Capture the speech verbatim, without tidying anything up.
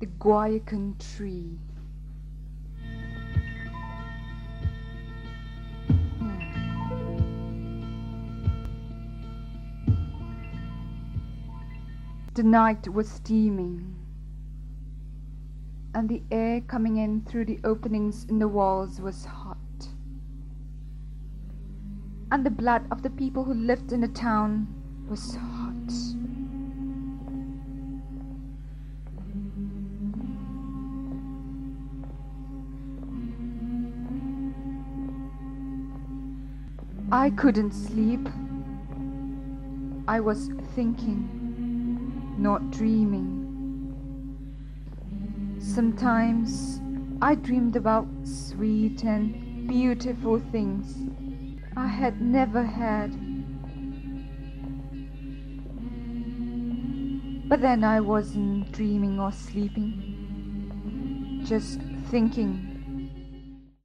The Guayacan Tree. The night was steaming, and the air coming in through the openings in the walls was hot. And the blood of the people who lived in the town was hot. I couldn't sleep. I was thinking, not dreaming. Sometimes I dreamed about sweet and beautiful things I had never had. But then I wasn't dreaming or sleeping, just thinking.